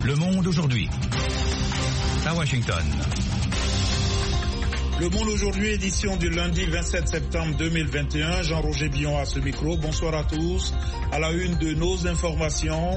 Le Monde aujourd'hui, à Washington. Le Monde aujourd'hui, édition du lundi 27 septembre 2021. Jean-Roger Billon à ce micro. Bonsoir à tous. À la une de nos informations.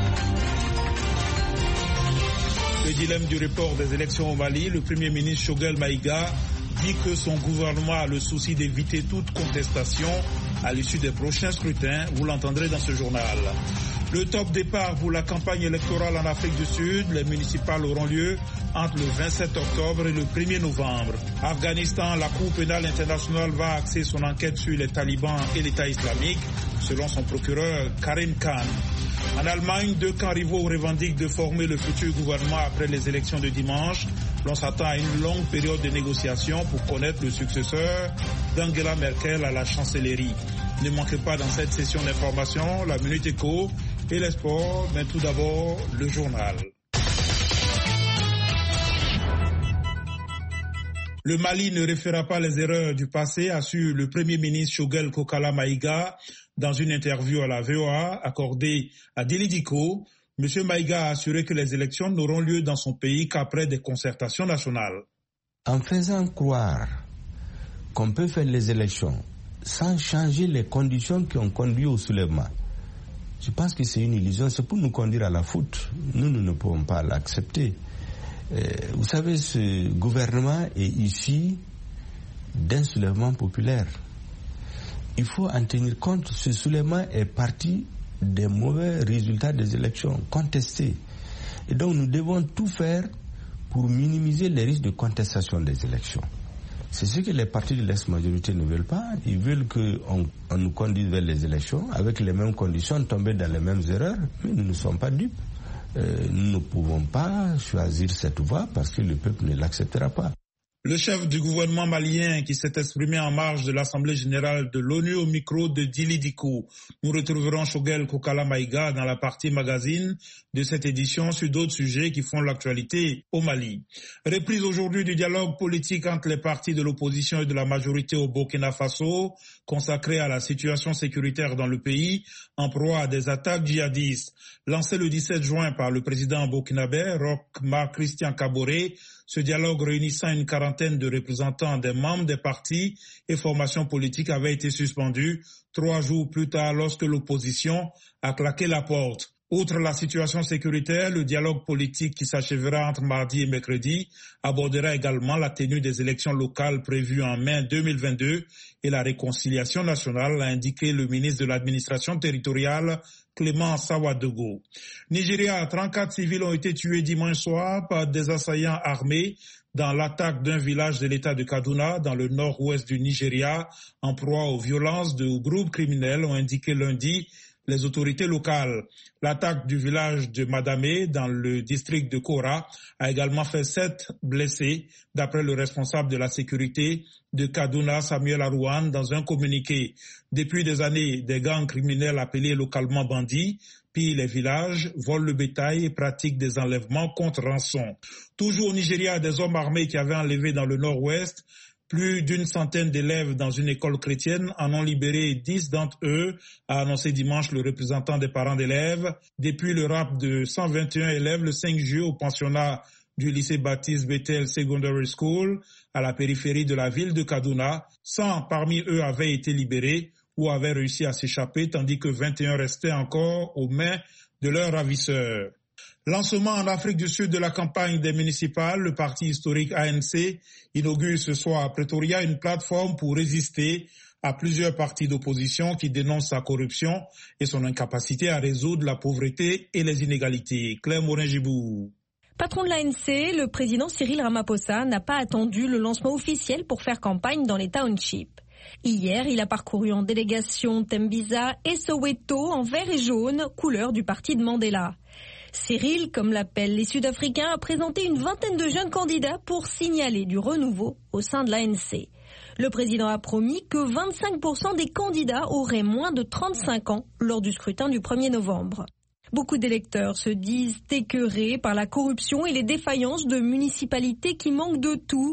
Le dilemme du report des élections au Mali. Le Premier ministre Choguel Maïga dit que son gouvernement a le souci d'éviter toute contestation à l'issue des prochains scrutins. Vous l'entendrez dans ce journal. Le top départ pour la campagne électorale en Afrique du Sud. Les municipales auront lieu entre le 27 octobre et le 1er novembre. Afghanistan, la Cour pénale internationale va axer son enquête sur les talibans et l'État islamique, selon son procureur Karim Khan. En Allemagne, deux camps rivaux revendiquent de former le futur gouvernement après les élections de dimanche. L'on s'attend à une longue période de négociations pour connaître le successeur d'Angela Merkel à la chancellerie. Ne manquez pas dans cette session d'information la Minute Éco et les sports, mais tout d'abord le journal. Le Mali ne refera pas les erreurs du passé, assure le Premier ministre Choguel Kokala Maïga dans une interview à la VOA accordée à Dili Diko. M. Maïga a assuré que les élections n'auront lieu dans son pays qu'après des concertations nationales. En faisant croire qu'on peut faire les élections sans changer les conditions qui ont conduit au soulèvement, je pense que c'est une illusion, c'est pour nous conduire à la faute. Nous ne pouvons pas l'accepter. Vous savez, ce gouvernement est issu d'un soulèvement populaire. Il faut en tenir compte, ce soulèvement est parti des mauvais résultats des élections contestées. Et donc nous devons tout faire pour minimiser les risques de contestation des élections. C'est ce que les partis de l'ex-majorité ne veulent pas. Ils veulent qu'on nous conduise vers les élections avec les mêmes conditions, tomber dans les mêmes erreurs, mais nous ne sommes pas dupes. Nous ne pouvons pas choisir cette voie parce que le peuple ne l'acceptera pas. Le chef du gouvernement malien qui s'est exprimé en marge de l'Assemblée générale de l'ONU au micro de Dili Diko. Nous retrouverons Choguel Kokala Maïga dans la partie magazine de cette édition sur d'autres sujets qui font l'actualité au Mali. Reprise aujourd'hui du dialogue politique entre les partis de l'opposition et de la majorité au Burkina Faso, consacré à la situation sécuritaire dans le pays, en proie à des attaques djihadistes. Lancé le 17 juin par le président burkinabé, Roch Marc Christian Kaboré, ce dialogue réunissant une quarantaine de représentants des membres des partis et formations politiques avait été suspendu 3 jours plus tard lorsque l'opposition a claqué la porte. Outre la situation sécuritaire, le dialogue politique qui s'achèvera entre mardi et mercredi abordera également la tenue des élections locales prévues en mai 2022 et la réconciliation nationale, a indiqué le ministre de l'administration territoriale Clément Sawadogo. Nigeria, 34 civils ont été tués dimanche soir par des assaillants armés dans l'attaque d'un village de l'État de Kaduna, dans le nord-ouest du Nigeria, en proie aux violences de groupes criminels, ont indiqué lundi les autorités locales. L'attaque du village de Madame, dans le district de Kora, a également fait 7 blessés, d'après le responsable de la sécurité de Kaduna, Samuel Arouane, dans un communiqué. Depuis des années, des gangs criminels appelés localement bandits pillent les villages, volent le bétail et pratiquent des enlèvements contre rançon. Toujours au Nigeria, des hommes armés qui avaient enlevé dans le nord-ouest plus d'une centaine d'élèves dans une école chrétienne, en ont libéré 10 d'entre eux, a annoncé dimanche le représentant des parents d'élèves. Depuis le rapt de 121 élèves le 5 juillet au pensionnat du lycée Baptiste Bethel Secondary School, à la périphérie de la ville de Kaduna, 100 parmi eux avaient été libérés ou avaient réussi à s'échapper, tandis que 21 restaient encore aux mains de leurs ravisseurs. Lancement en Afrique du Sud de la campagne des municipales, le parti historique ANC inaugure ce soir à Pretoria une plateforme pour résister à plusieurs partis d'opposition qui dénoncent sa corruption et son incapacité à résoudre la pauvreté et les inégalités. Claire Morin-Gibou. Patron de l'ANC, le président Cyril Ramaphosa n'a pas attendu le lancement officiel pour faire campagne dans les townships. Hier, il a parcouru en délégation Tembisa et Soweto en vert et jaune, couleur du parti de Mandela. Cyril, comme l'appellent les Sud-Africains, a présenté une vingtaine de jeunes candidats pour signaler du renouveau au sein de l'ANC. Le président a promis que 25% des candidats auraient moins de 35 ans lors du scrutin du 1er novembre. Beaucoup d'électeurs se disent écœurés par la corruption et les défaillances de municipalités qui manquent de tout,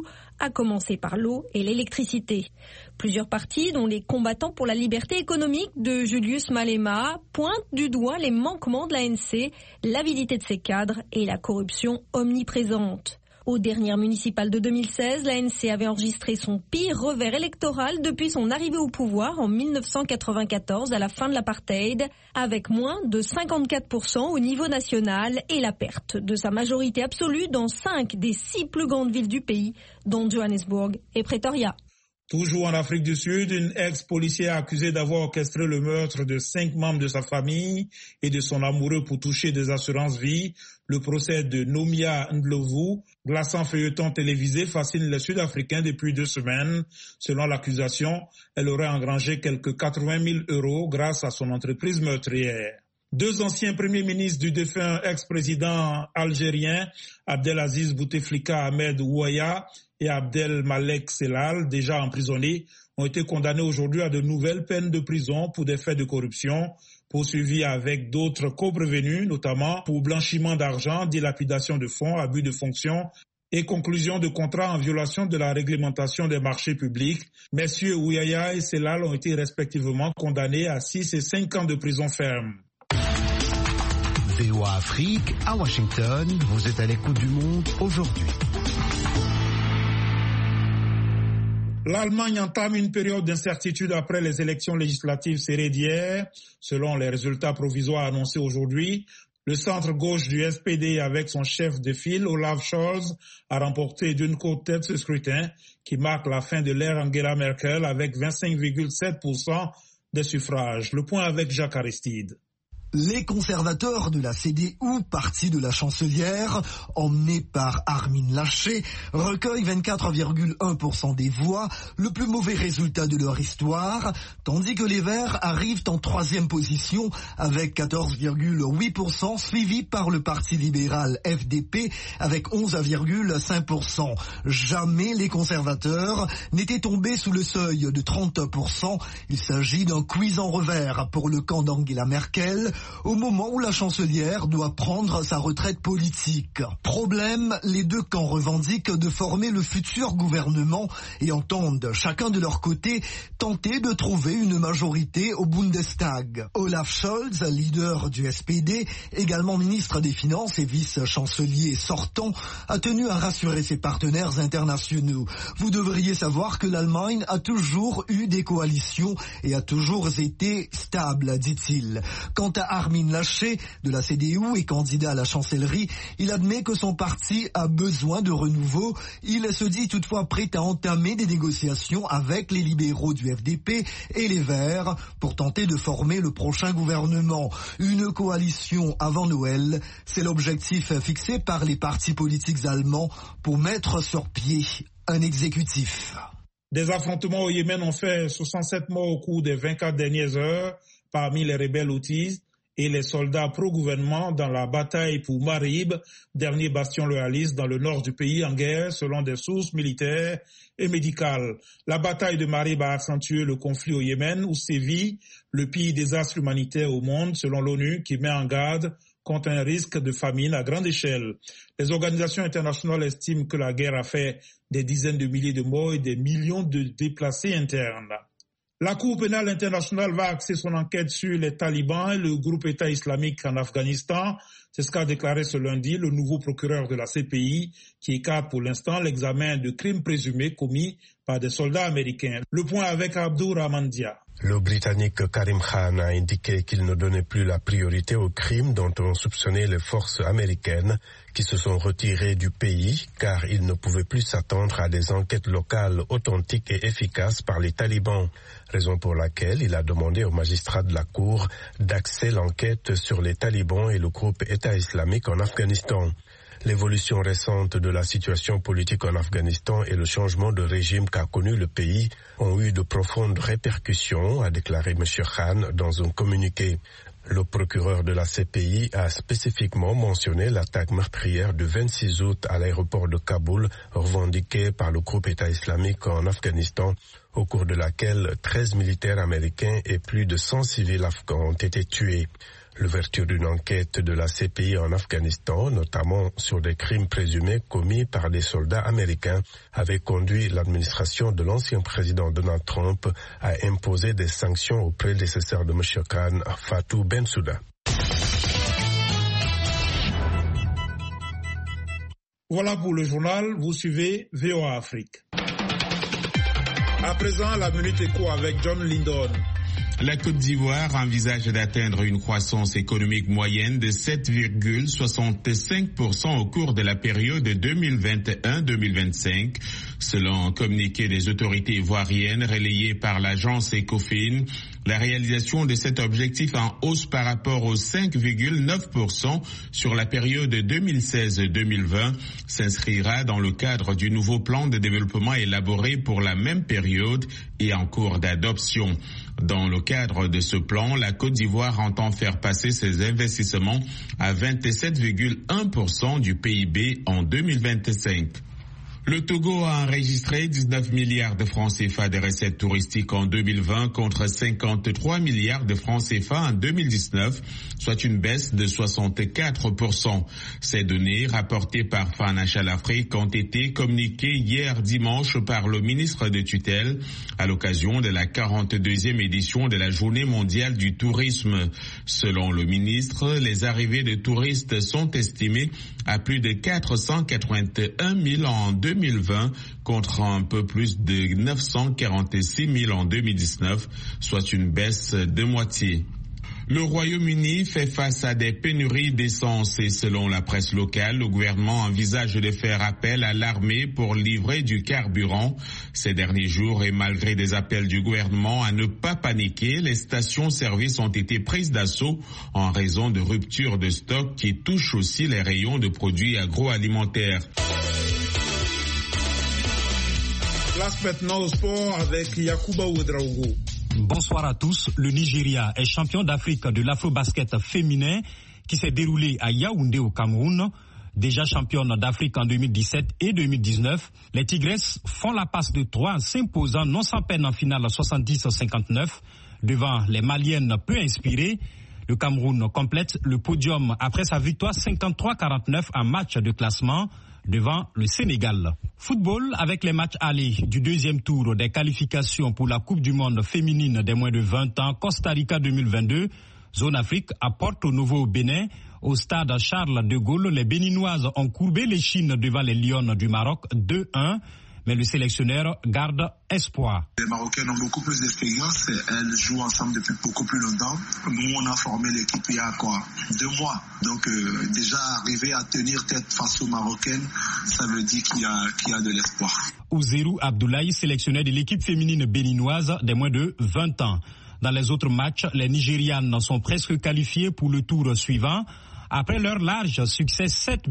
à commencer par l'eau et l'électricité. Plusieurs partis, dont les combattants pour la liberté économique de Julius Malema, pointent du doigt les manquements de l'ANC, l'avidité de ses cadres et la corruption omniprésente. Aux dernières municipales de 2016, l'ANC avait enregistré son pire revers électoral depuis son arrivée au pouvoir en 1994 à la fin de l'apartheid, avec moins de 54% au niveau national et la perte de sa majorité absolue dans 5 des 6 plus grandes villes du pays, dont Johannesburg et Pretoria. Toujours en Afrique du Sud, une ex-policière accusée d'avoir orchestré le meurtre de 5 membres de sa famille et de son amoureux pour toucher des assurances-vie. Le procès de Nomia Ndlovu, glaçant feuilleton télévisé, fascine les Sud-Africains depuis 2 semaines. Selon l'accusation, elle aurait engrangé quelques 80 000 € grâce à son entreprise meurtrière. 2 anciens premiers ministres du défunt ex-président algérien, Abdelaziz Bouteflika Ahmed Ouaya et Abdelmalek Sellal, déjà emprisonnés, ont été condamnés aujourd'hui à de nouvelles peines de prison pour des faits de corruption, poursuivis avec d'autres co-prévenus, notamment pour blanchiment d'argent, dilapidation de fonds, abus de fonction et conclusion de contrats en violation de la réglementation des marchés publics. Messieurs Ouaya et Sellal ont été respectivement condamnés à 6 et 5 ans de prison ferme. VOA Afrique, à Washington, vous êtes à l'écoute du monde aujourd'hui. L'Allemagne entame une période d'incertitude après les élections législatives serrées d'hier. Selon les résultats provisoires annoncés aujourd'hui, le centre-gauche du SPD, avec son chef de file, Olaf Scholz, a remporté d'une côte tête ce scrutin qui marque la fin de l'ère Angela Merkel avec 25,7% des suffrages. Le point avec Jacques Aristide. Les conservateurs de la CDU, parti de la chancelière, emmenés par Armin Laschet, recueillent 24,1% des voix, le plus mauvais résultat de leur histoire, tandis que les Verts arrivent en 3e position avec 14,8%, suivi par le Parti libéral FDP avec 11,5%. Jamais les conservateurs n'étaient tombés sous le seuil de 30%. Il s'agit d'un cuisant revers pour le camp d'Angela Merkel, au moment où la chancelière doit prendre sa retraite politique. Problème, les 2 camps revendiquent de former le futur gouvernement et entendent chacun de leur côté tenter de trouver une majorité au Bundestag. Olaf Scholz, leader du SPD, également ministre des Finances et vice-chancelier sortant, a tenu à rassurer ses partenaires internationaux. Vous devriez savoir que l'Allemagne a toujours eu des coalitions et a toujours été stable, dit-il. Quant à Armin Laschet, de la CDU et candidat à la chancellerie, il admet que son parti a besoin de renouveau. Il se dit toutefois prêt à entamer des négociations avec les libéraux du FDP et les Verts pour tenter de former le prochain gouvernement. Une coalition avant Noël, c'est l'objectif fixé par les partis politiques allemands pour mettre sur pied un exécutif. Des affrontements au Yémen ont fait 67 morts au cours des 24 dernières heures parmi les rebelles houthis et les soldats pro-gouvernement dans la bataille pour Marib, dernier bastion loyaliste dans le nord du pays en guerre selon des sources militaires et médicales. La bataille de Marib a accentué le conflit au Yémen où sévit le pire désastre humanitaire au monde selon l'ONU qui met en garde contre un risque de famine à grande échelle. Les organisations internationales estiment que la guerre a fait des dizaines de milliers de morts et des millions de déplacés internes. La Cour pénale internationale va axer son enquête sur les talibans et le groupe État islamique en Afghanistan. C'est ce qu'a déclaré ce lundi le nouveau procureur de la CPI qui écarte pour l'instant l'examen de crimes présumés commis par des soldats américains. Le point avec Abdou Rahmandia. Le Britannique Karim Khan a indiqué qu'il ne donnait plus la priorité aux crimes dont ont soupçonné les forces américaines qui se sont retirées du pays car il ne pouvait plus s'attendre à des enquêtes locales authentiques et efficaces par les talibans, raison pour laquelle il a demandé aux magistrats de la Cour d'axer l'enquête sur les talibans et le groupe État islamique en Afghanistan. L'évolution récente de la situation politique en Afghanistan et le changement de régime qu'a connu le pays ont eu de profondes répercussions, a déclaré M. Khan dans un communiqué. Le procureur de la CPI a spécifiquement mentionné l'attaque meurtrière du 26 août à l'aéroport de Kaboul, revendiquée par le groupe État islamique en Afghanistan, au cours de laquelle 13 militaires américains et plus de 100 civils afghans ont été tués. L'ouverture d'une enquête de la CPI en Afghanistan, notamment sur des crimes présumés commis par des soldats américains, avait conduit l'administration de l'ancien président Donald Trump à imposer des sanctions au prédécesseur de M. Khan, Fatou Bensouda. Voilà pour le journal, vous suivez VOA Afrique. À présent, la Minute Éco avec John Lindon. La Côte d'Ivoire envisage d'atteindre une croissance économique moyenne de 7,65% au cours de la période 2021-2025, selon un communiqué des autorités ivoiriennes relayé par l'agence Ecofin. La réalisation de cet objectif en hausse par rapport aux 5,9% sur la période 2016-2020 s'inscrira dans le cadre du nouveau plan de développement élaboré pour la même période et en cours d'adoption. Dans le cadre de ce plan, la Côte d'Ivoire entend faire passer ses investissements à 27,1% du PIB en 2025. Le Togo a enregistré 19 milliards de francs CFA de recettes touristiques en 2020 contre 53 milliards de francs CFA en 2019, soit une baisse de 64%. Ces données rapportées par Financial Afrique ont été communiquées hier dimanche par le ministre de tutelle à l'occasion de la 42e édition de la Journée mondiale du tourisme. Selon le ministre, les arrivées de touristes sont estimées à plus de 481 000 en 2020 contre un peu plus de 946 000 en 2019, soit une baisse de moitié. Le Royaume-Uni fait face à des pénuries d'essence et selon la presse locale, le gouvernement envisage de faire appel à l'armée pour livrer du carburant. Ces derniers jours et malgré des appels du gouvernement à ne pas paniquer, les stations-service ont été prises d'assaut en raison de ruptures de stock qui touchent aussi les rayons de produits agroalimentaires. Place maintenant au sport avec Yacouba Ouedraogo. Bonsoir à tous. Le Nigeria est champion d'Afrique de l'afro-basket féminin qui s'est déroulé à Yaoundé au Cameroun. Déjà championne d'Afrique en 2017 et 2019, les Tigresses font la passe de 3 en s'imposant non sans peine en finale 70-59 devant les Maliennes peu inspirées. Le Cameroun complète le podium après sa victoire 53-49 en match de classement devant le Sénégal. Football avec les matchs allés du deuxième tour des qualifications pour la Coupe du Monde féminine des moins de 20 ans Costa Rica 2022. Zone Afrique à Porto Novo au Bénin. Au stade Charles de Gaulle, les Béninoises ont courbé l'échine devant les Lions du Maroc 2-1. Mais le sélectionneur garde espoir. Les Marocaines ont beaucoup plus d'expérience, elles jouent ensemble depuis beaucoup plus longtemps. Nous, on a formé l'équipe il y a 2 mois. Donc déjà arriver à tenir tête face aux Marocaines, ça veut dire qu'il y a de l'espoir. Ouzérou Abdoulaye, sélectionneur de l'équipe féminine béninoise des moins de 20 ans. Dans les autres matchs, les Nigérianes sont presque qualifiées pour le tour suivant. Après leur large succès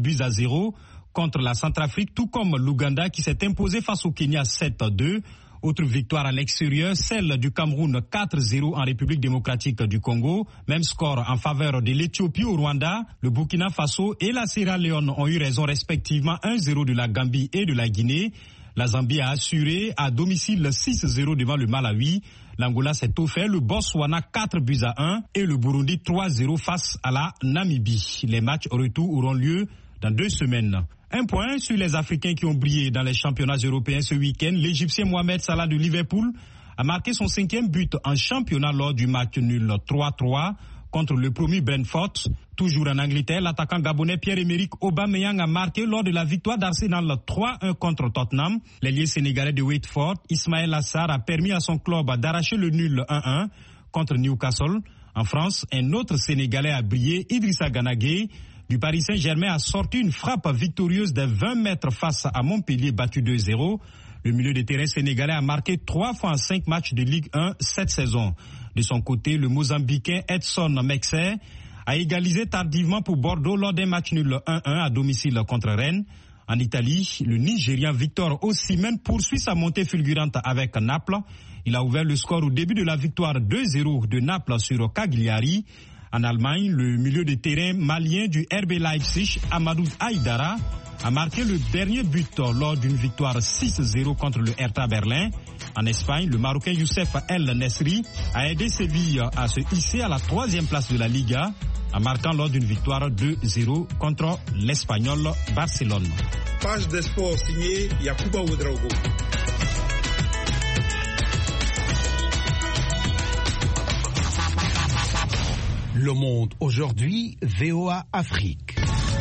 7-0 contre la Centrafrique, tout comme l'Ouganda qui s'est imposé face au Kenya 7-2. Autre victoire à l'extérieur, celle du Cameroun 4-0 en République démocratique du Congo. Même score en faveur de l'Éthiopie au Rwanda. Le Burkina Faso et la Sierra Leone ont eu raison respectivement 1-0 de la Gambie et de la Guinée. La Zambie a assuré à domicile 6-0 devant le Malawi. L'Angola s'est offert le Botswana 4-1 et le Burundi 3-0 face à la Namibie. Les matchs retour auront lieu dans 2 semaines. Un point sur les Africains qui ont brillé dans les championnats européens ce week-end. L'Égyptien Mohamed Salah de Liverpool a marqué son 5e but en championnat lors du match nul 3-3 contre le promu Brentford. Toujours en Angleterre, l'attaquant gabonais Pierre-Emerick Aubameyang a marqué lors de la victoire d'Arsenal 3-1 contre Tottenham. L'ailier sénégalais de Watford, Ismaël Assar, a permis à son club d'arracher le nul 1-1 contre Newcastle. En France, un autre Sénégalais a brillé, Idrissa Gana Gueye du Paris Saint-Germain a sorti une frappe victorieuse de 20 mètres face à Montpellier battu 2-0. Le milieu de terrain sénégalais a marqué 3 fois en 5 matchs de Ligue 1 cette saison. De son côté, le Mozambicain Edson Mexer a égalisé tardivement pour Bordeaux lors d'un match nul 1-1 à domicile contre Rennes. En Italie, le Nigérian Victor Osimhen poursuit sa montée fulgurante avec Naples. Il a ouvert le score au début de la victoire 2-0 de Naples sur Cagliari. En Allemagne, le milieu de terrain malien du RB Leipzig, Amadou Haïdara, a marqué le dernier but lors d'une victoire 6-0 contre le Hertha Berlin. En Espagne, le Marocain Youssef El Nesri a aidé Séville à se hisser à la 3e place de la Liga. en marquant lors d'une victoire 2-0 contre l'Espagnol Barcelone. Page des sports signée Yacouba Ouedraogo. Le Monde aujourd'hui, VOA Afrique.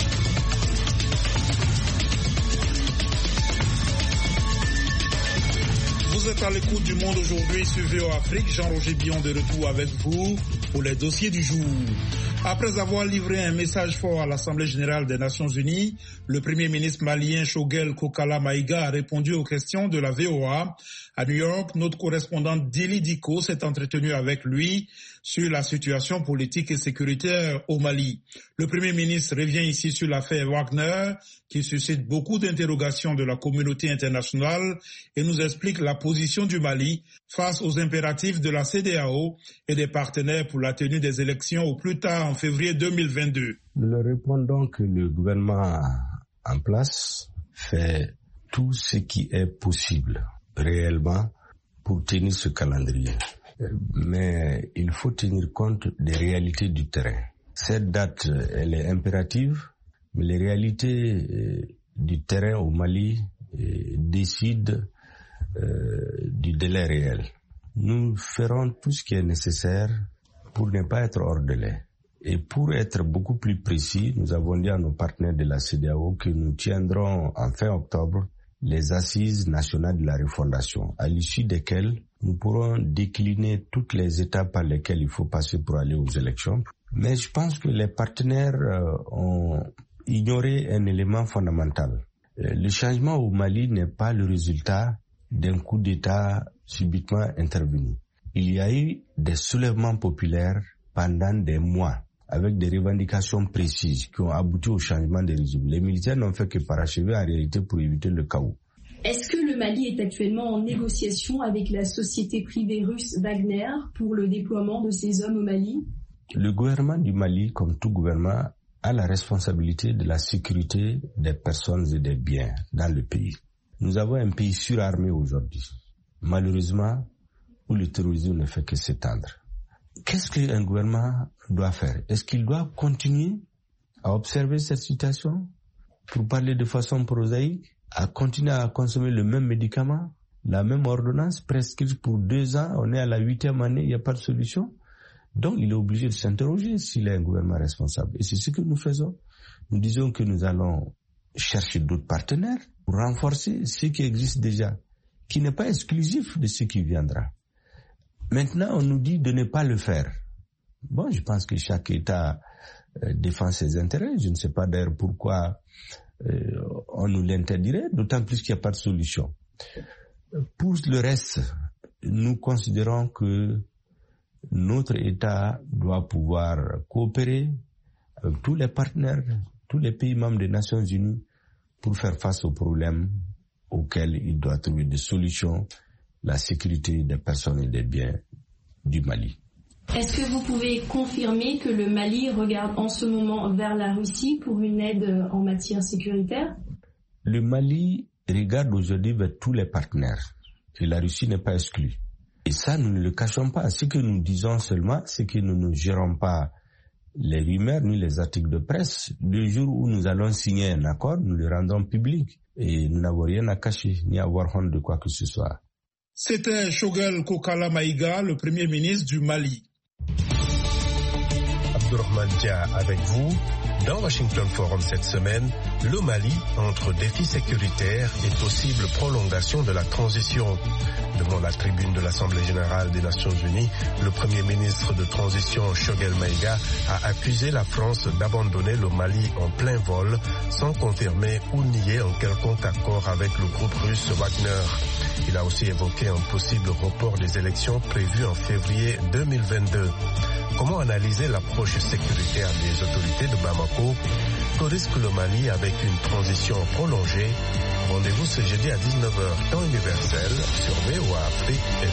Vous êtes à l'écoute du Monde aujourd'hui sur VOA Afrique. Jean-Roger Bion de retour avec vous pour les dossiers du jour. Après avoir livré un message fort à l'Assemblée générale des Nations unies, le Premier ministre malien Choguel Kokala Maïga a répondu aux questions de la VOA. À New York, notre correspondante Dili Diko s'est entretenue avec lui sur la situation politique et sécuritaire au Mali. Le Premier ministre revient ici sur l'affaire Wagner, qui suscite beaucoup d'interrogations de la communauté internationale et nous explique la position du Mali face aux impératifs de la CEDEAO et des partenaires pour la tenue des élections au plus tard en février 2022. Nous leur répondons que le gouvernement en place fait tout ce qui est possible réellement pour tenir ce calendrier. Mais il faut tenir compte des réalités du terrain. Cette date, elle est impérative, mais les réalités du terrain au Mali décident du délai réel. Nous ferons tout ce qui est nécessaire pour ne pas être hors délai. Et pour être beaucoup plus précis, nous avons dit à nos partenaires de la CEDEAO que nous tiendrons en fin octobre les assises nationales de la refondation, à l'issue desquelles nous pourrons décliner toutes les étapes par lesquelles il faut passer pour aller aux élections. Mais je pense que les partenaires ont ignoré un élément fondamental. Le changement au Mali n'est pas le résultat d'un coup d'État subitement intervenu. Il y a eu des soulèvements populaires pendant des mois, avec des revendications précises qui ont abouti au changement de régime. Les militaires n'ont fait que parachever en réalité pour éviter le chaos. Est-ce que le Mali est actuellement en négociation avec la société privée russe Wagner pour le déploiement de ses hommes au Mali ? Le gouvernement du Mali, comme tout gouvernement, a la responsabilité de la sécurité des personnes et des biens dans le pays. Nous avons un pays surarmé aujourd'hui, malheureusement, où le terrorisme ne fait que s'étendre. Qu'est-ce qu'un gouvernement doit faire? Est-ce qu'il doit continuer à observer cette situation, pour parler de façon prosaïque, à continuer à consommer le même médicament, la même ordonnance, prescrite pour 2 ans, on est à la 8e année, il n'y a pas de solution? Donc il est obligé de s'interroger s'il est un gouvernement responsable. Et c'est ce que nous faisons. Nous disons que nous allons chercher d'autres partenaires pour renforcer ce qui existe déjà, qui n'est pas exclusif de ce qui viendra. Maintenant, on nous dit de ne pas le faire. Bon, je pense que chaque État défend ses intérêts. Je ne sais pas d'ailleurs pourquoi on nous l'interdirait, d'autant plus qu'il n'y a pas de solution. Pour le reste, nous considérons que notre État doit pouvoir coopérer avec tous les partenaires, tous les pays membres des Nations Unies pour faire face aux problèmes auxquels il doit trouver des solutions, la sécurité des personnes et des biens du Mali. Est-ce que vous pouvez confirmer que le Mali regarde en ce moment vers la Russie pour une aide en matière sécuritaire ? Le Mali regarde aujourd'hui vers tous les partenaires et la Russie n'est pas exclue. Et ça, nous ne le cachons pas. Ce que nous disons seulement, c'est que nous ne gérons pas les rumeurs ni les articles de presse. Le jour où nous allons signer un accord, nous le rendons public. Et nous n'avons rien à cacher, ni à avoir honte de quoi que ce soit. C'était Choguel Kokala Maïga, le Premier ministre du Mali. Abdourahmane Dia avec vous. Dans Washington Forum cette semaine, le Mali entre défis sécuritaires et possible prolongation de la transition. Devant la tribune de l'Assemblée générale des Nations unies, le Premier ministre de transition Choguel Maïga a accusé la France d'abandonner le Mali en plein vol sans confirmer ou nier en quelconque accord avec le groupe russe Wagner. Il a aussi évoqué un possible report des élections prévues en février 2022. Comment analyser l'approche sécuritaire des autorités de Bamako? Que risque le Mali avec une transition prolongée? Rendez-vous ce jeudi à 19h, temps universel, sur VOA Afrique et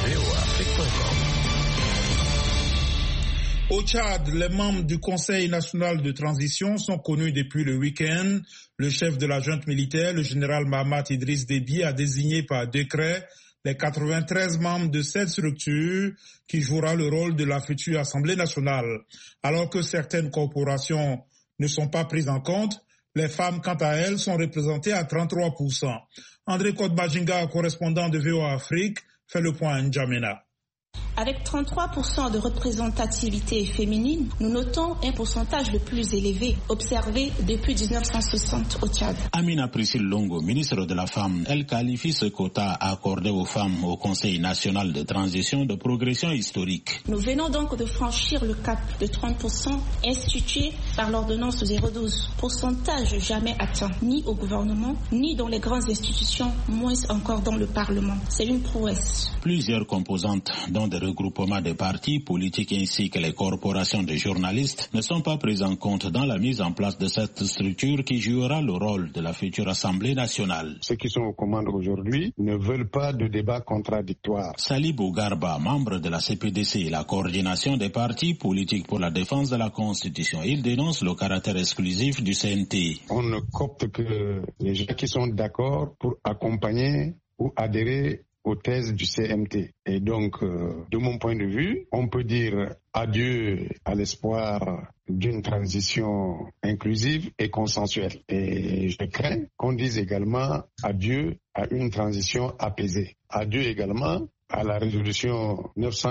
voaafrique.com. Au Tchad, les membres du Conseil national de transition sont connus depuis le week-end. Le chef de la junte militaire, le général Mahamat Idriss Déby, a désigné par décret les 93 membres de cette structure qui jouera le rôle de la future Assemblée nationale. Alors que certaines corporations ne sont pas prises en compte, les femmes, quant à elles, sont représentées à 33%. André Kodbajinga, correspondant de VOA Afrique, fait le point à N'Djamena. Avec 33% de représentativité féminine, nous notons un pourcentage le plus élevé observé depuis 1960 au Tchad. Amina Priscille Longo, ministre de la Femme, elle qualifie ce quota accordé aux femmes au Conseil national de transition de progression historique. Nous venons donc de franchir le cap de 30% institué par l'ordonnance 012, pourcentage jamais atteint ni au gouvernement, ni dans les grandes institutions, moins encore dans le Parlement. C'est une prouesse. Plusieurs composantes, dont des regroupements de partis politiques ainsi que les corporations de journalistes, ne sont pas prises en compte dans la mise en place de cette structure qui jouera le rôle de la future Assemblée nationale. Ceux qui sont aux commandes aujourd'hui ne veulent pas de débat contradictoire. Salibou Garba, membre de la CPDC, la coordination des partis politiques pour la défense de la Constitution, il dénonce le caractère exclusif du CNT. On ne copte que les gens qui sont d'accord pour accompagner ou adhérer aux thèses du CMT. Et donc, de mon point de vue, on peut dire adieu à l'espoir d'une transition inclusive et consensuelle. Et je crains qu'on dise également adieu à une transition apaisée. Adieu également à la résolution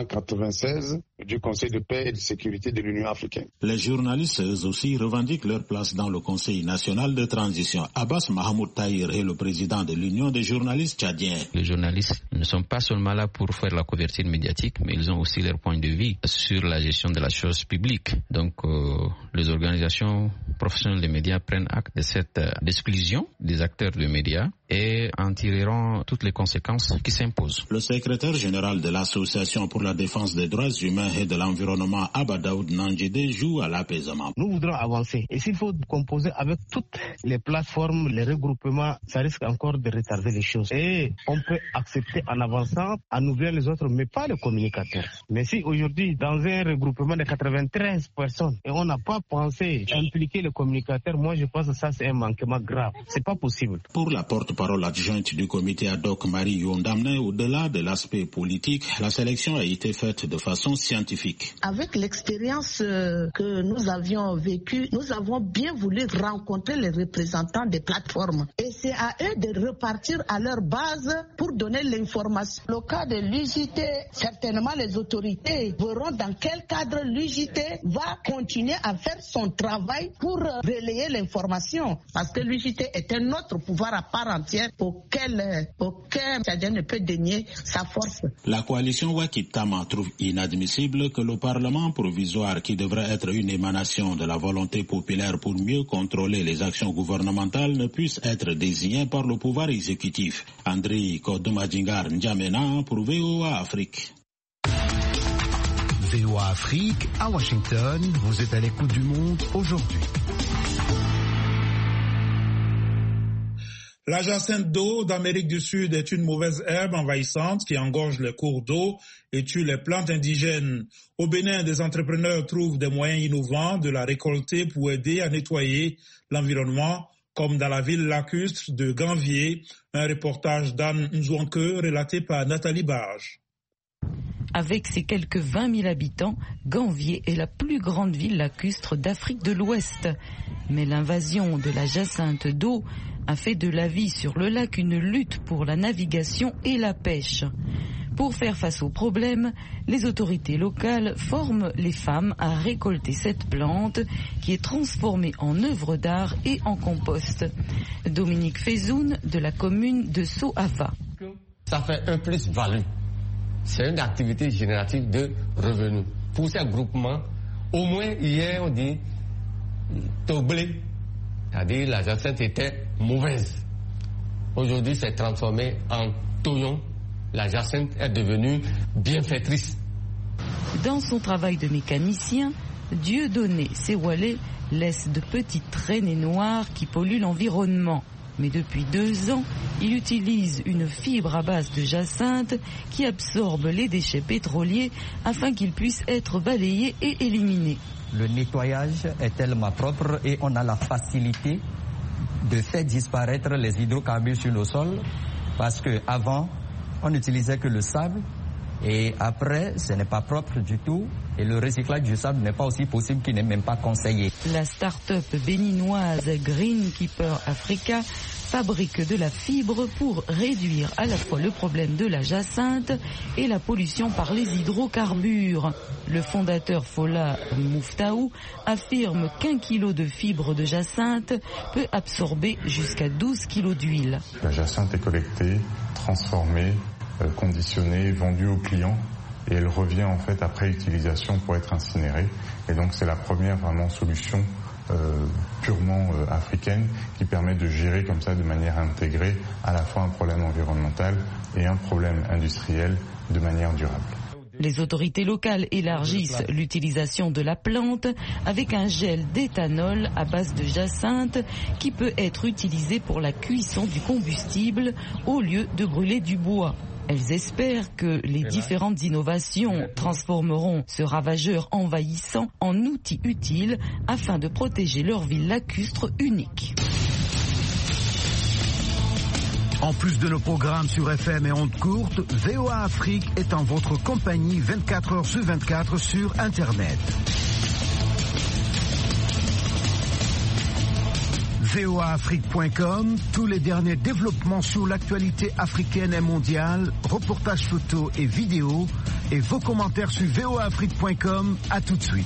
996 du Conseil de paix et de sécurité de l'Union africaine. Les journalistes, eux aussi, revendiquent leur place dans le Conseil national de transition. Abbas Mahamoud Tahir est le président de l'Union des journalistes tchadiens. Les journalistes ne sont pas seulement là pour faire la couverture médiatique, mais ils ont aussi leur point de vue sur la gestion de la chose publique. Donc, les organisations professionnelles des médias prennent acte de cette exclusion des acteurs de médias et en tireront toutes les conséquences qui s'imposent. Le secrétaire général de l'Association pour la défense des droits humains et de l'environnement, Abadaoud Nanjide, joue à l'apaisement. Nous voudrons avancer. Et s'il faut composer avec toutes les plateformes, les regroupements, ça risque encore de retarder les choses. Et on peut accepter en avançant, en oubliant les autres, mais pas les communicateurs. Mais si aujourd'hui, dans un regroupement de 93 personnes, et on n'a pas pensé impliquer les communicateurs, moi je pense que ça c'est un manquement grave. C'est pas possible. Pour la porte-parole adjointe du comité ad hoc, Marie Yondamne, au-delà de l'aspect politique, la sélection a été faite de façon scientifique. Avec l'expérience que nous avions vécue, nous avons bien voulu rencontrer les représentants des plateformes. Et c'est à eux de repartir à leur base pour donner l'information. Le cas de l'UJT, certainement les autorités verront dans quel cadre l'UJT va continuer à faire son travail pour relayer l'information. Parce que l'UJT est un autre pouvoir à part entière auquel aucun Tchadien ne peut dénier sa force. La coalition Wakitama trouve inadmissible que le Parlement provisoire, qui devrait être une émanation de la volonté populaire pour mieux contrôler les actions gouvernementales, ne puisse être désigné par le pouvoir exécutif. André Kodoumadjingar N'Djamena pour VOA Afrique. VOA Afrique, à Washington, vous êtes à l'écoute du monde aujourd'hui. La jacinthe d'eau d'Amérique du Sud est une mauvaise herbe envahissante qui engorge les cours d'eau et tue les plantes indigènes. Au Bénin, des entrepreneurs trouvent des moyens innovants de la récolter pour aider à nettoyer l'environnement, comme dans la ville lacustre de Ganvier. Un reportage d'Anne Nzouanke relaté par Nathalie Barge. Avec ses quelques 20 000 habitants, Ganvier est la plus grande ville lacustre d'Afrique de l'Ouest. Mais l'invasion de la jacinthe d'eau a fait de la vie sur le lac une lutte pour la navigation et la pêche. Pour faire face au problème, les autorités locales forment les femmes à récolter cette plante qui est transformée en œuvre d'art et en compost. Dominique Fezoun de la commune de Soava. Ça fait un plus-value. C'est une activité générative de revenus. Pour ces groupements, au moins hier on dit toblé, c'est-à-dire la jacinthe était mauvaise. Aujourd'hui c'est transformé en toyon. La jacinthe est devenue bienfaitrice. Dans son travail de mécanicien, Dieudonné Sewalé laisse de petites traînées noires qui polluent l'environnement. Mais depuis 2 ans, il utilise une fibre à base de jacinthe qui absorbe les déchets pétroliers afin qu'ils puissent être balayés et éliminés. Le nettoyage est tellement propre et on a la facilité de faire disparaître les hydrocarbures sur le sol parce qu'avant, on n'utilisait que le sable. Et après, ce n'est pas propre du tout. Et le recyclage du sable n'est pas aussi possible, qu'il n'est même pas conseillé. La start-up béninoise Greenkeeper Africa fabrique de la fibre pour réduire à la fois le problème de la jacinthe et la pollution par les hydrocarbures. Le fondateur Fola Mouftaou affirme qu'1 kilo de fibre de jacinthe peut absorber jusqu'à 12 kilos d'huile. La jacinthe est collectée, transformée, conditionnée, vendue aux clients et elle revient en fait après utilisation pour être incinérée. Et donc c'est la première vraiment solution purement africaine qui permet de gérer comme ça de manière intégrée à la fois un problème environnemental et un problème industriel de manière durable. Les autorités locales élargissent l'utilisation de la plante avec un gel d'éthanol à base de jacinthe qui peut être utilisé pour la cuisson du combustible au lieu de brûler du bois. Elles espèrent que les différentes innovations transformeront ce ravageur envahissant en outil utile afin de protéger leur ville lacustre unique. En plus de nos programmes sur FM et ondes courtes, VOA Afrique est en votre compagnie 24 heures sur 24 sur Internet. voaafrique.com, tous les derniers développements sur l'actualité africaine et mondiale, reportages photos et vidéos, et vos commentaires sur voaafrique.com. À tout de suite.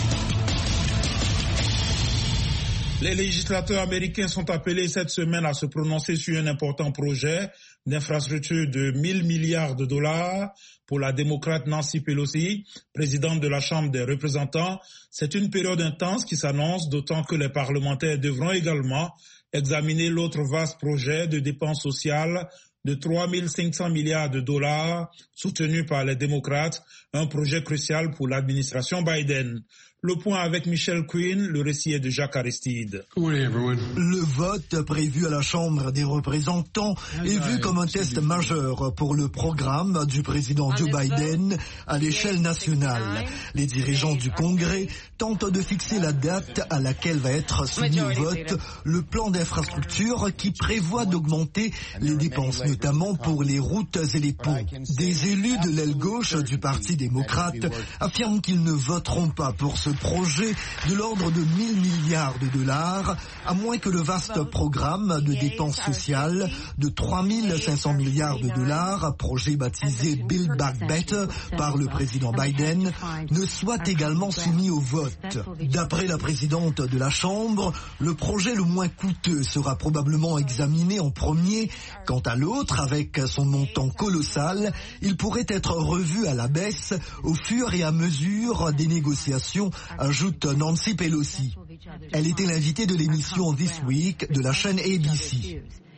Les législateurs américains sont appelés cette semaine à se prononcer sur un important projet d'infrastructure de 1 000 milliards de dollars pour la démocrate Nancy Pelosi, présidente de la Chambre des représentants. C'est une période intense qui s'annonce, d'autant que les parlementaires devront également examiner l'autre vaste projet de dépenses sociales de 3 500 milliards de dollars soutenu par les démocrates, un projet crucial pour l'administration Biden. Le point avec Michel Quinn, le récit est de Jacques Aristide. Le vote prévu à la Chambre des représentants est vu comme un test majeur pour le programme du président Joe Biden à l'échelle nationale. Les dirigeants du Congrès tentent de fixer la date à laquelle va être soumis au vote le plan d'infrastructure qui prévoit d'augmenter les dépenses, notamment pour les routes et les ponts. Des élus de l'aile gauche du Parti démocrate affirment qu'ils ne voteront pas pour ce projet de l'ordre de 1 000 milliards de dollars, à moins que le vaste programme de dépenses sociales de 3 500 milliards de dollars, projet baptisé Build Back Better par le président Biden, ne soit également soumis au vote. D'après la présidente de la Chambre, le projet le moins coûteux sera probablement examiné en premier. Quant à l'autre, avec son montant colossal, il pourrait être revu à la baisse au fur et à mesure des négociations, ajoute Nancy Pelosi. Elle était l'invitée de l'émission This Week de la chaîne ABC.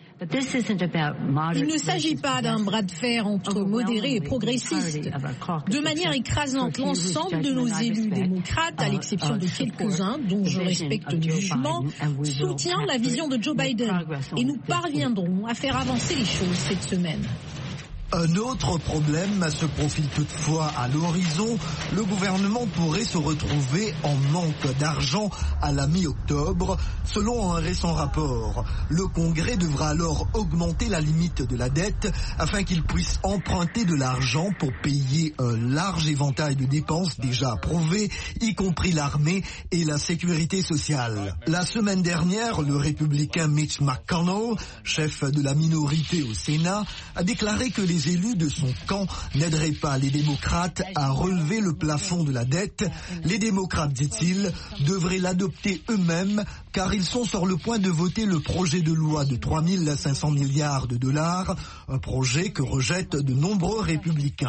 Il ne s'agit pas d'un bras de fer entre modérés et progressistes. De manière écrasante, l'ensemble de nos élus démocrates, à l'exception de quelques-uns dont je respecte le jugement, soutient la vision de Joe Biden. Et nous parviendrons à faire avancer les choses cette semaine. Un autre problème se profile toutefois à l'horizon. Le gouvernement pourrait se retrouver en manque d'argent à la mi-octobre. Selon un récent rapport, le Congrès devra alors augmenter la limite de la dette afin qu'il puisse emprunter de l'argent pour payer un large éventail de dépenses déjà approuvées, y compris l'armée et la sécurité sociale. La semaine dernière, le républicain Mitch McConnell, chef de la minorité au Sénat, a déclaré que les élus de son camp n'aideraient pas les démocrates à relever le plafond de la dette. Les démocrates, dit-il, devraient l'adopter eux-mêmes car ils sont sur le point de voter le projet de loi de 3 500 milliards de dollars, un projet que rejettent de nombreux républicains.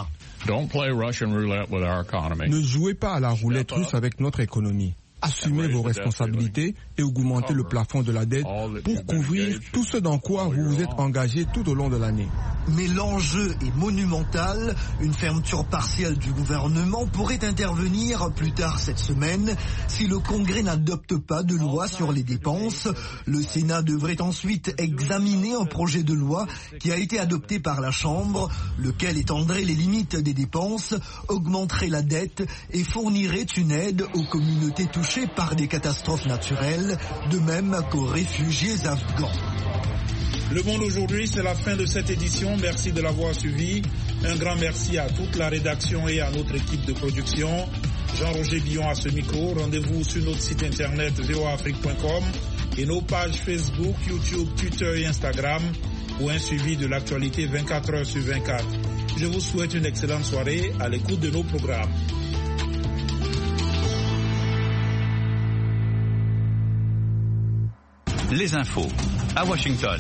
Ne jouez pas à la roulette russe avec notre économie. Assumez vos responsabilités et augmentez le plafond de la dette pour couvrir tout ce dans quoi vous vous êtes engagé tout au long de l'année. Mais l'enjeu est monumental. Une fermeture partielle du gouvernement pourrait intervenir plus tard cette semaine si le Congrès n'adopte pas de loi sur les dépenses. Le Sénat devrait ensuite examiner un projet de loi qui a été adopté par la Chambre, lequel étendrait les limites des dépenses, augmenterait la dette et fournirait une aide aux communautés touchées par des catastrophes naturelles, de même qu'aux réfugiés afghans. Le Monde aujourd'hui, c'est la fin de cette édition. Merci de l'avoir suivi. Un grand merci à toute la rédaction et à notre équipe de production. Jean-Roger Billon à ce micro. Rendez-vous sur notre site internet voaafrique.com et nos pages Facebook, YouTube, Twitter et Instagram pour un suivi de l'actualité 24 heures sur 24. Je vous souhaite une excellente soirée à l'écoute de nos programmes. Les infos à Washington.